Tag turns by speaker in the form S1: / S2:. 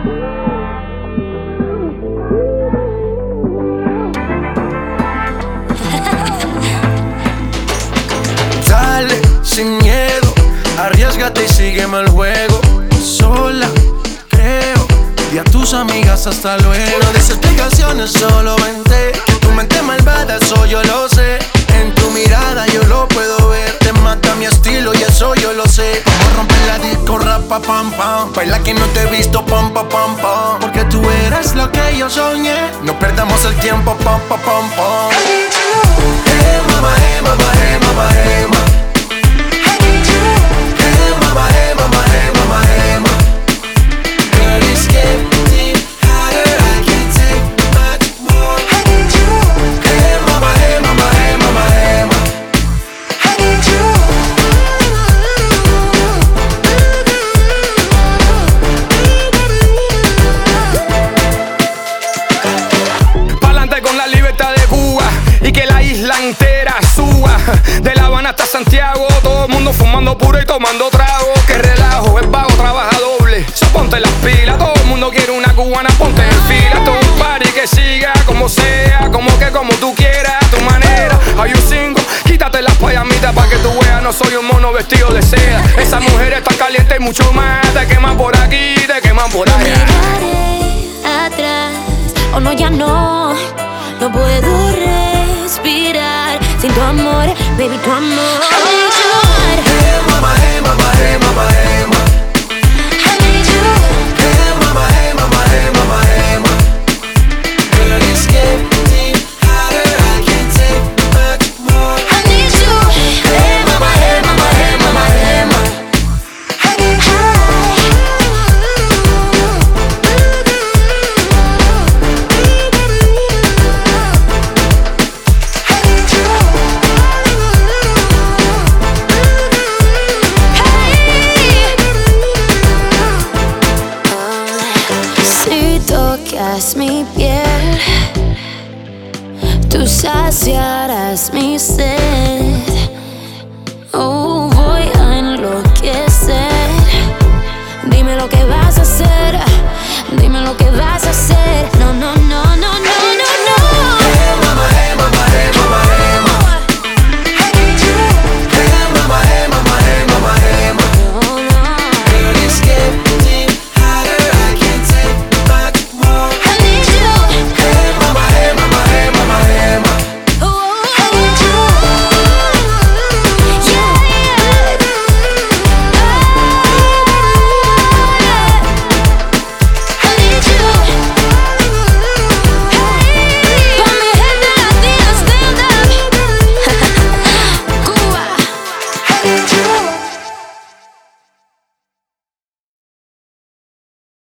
S1: Dale, sin miedo, arriésgate y sígueme el juego. Sola, creo, y a tus amigas hasta luego. No des explicaciones, solo vente. Que tu mente malvada, eso yo lo sé. En tu mirada yo lo puedo ver. Te mata mi estilo y eso yo lo sé. Vamos a romper la disco, rapa, pam, pam. Baila que no te he visto, pam, pam, pam, pam. Porque tú eres lo que yo soñé. No perdamos el tiempo, pam, pam, pam, pam. Hey mama, hey mama, hey mama, hey mama. Hey mama, hey mama, hey mama, hey mama. Girl, it's getting hotter, I can't take much more. Hey mama, hey mama, hey mama, hey mama.
S2: Pa'lante con la libertad de Cuba y que la isla entera suba. De La Habana hasta Santiago, todo el mundo fumando puro y tomando trago. Que relajo, el vago trabaja doble. So ponte las pilas, todo el mundo quiere una cubana, ponte en fila. Todo un party que siga como sea, como tú quieras, a tu manera. Hay un cinco, quítate las payamitas pa' que tú veas. No soy un mono vestido de seda. Esas mujeres están calientes y mucho más. Te queman por aquí, te queman por allá.
S3: Miraré atrás, oh no, ya no. No puedo respirar sin tu amor, baby, tu amor. I need you.
S1: Hey mama, hey mama, hey mama, hey mama.
S3: I need you.
S1: Hey mama, hey mama, hey mama, hey mama. Girl, it's getting hotter, I can't take much more.
S3: I need you.
S1: Hey mama, hey mama, hey mama, hey mama.
S3: I need you. Si tocas mi piel, tú saciarás mi sed.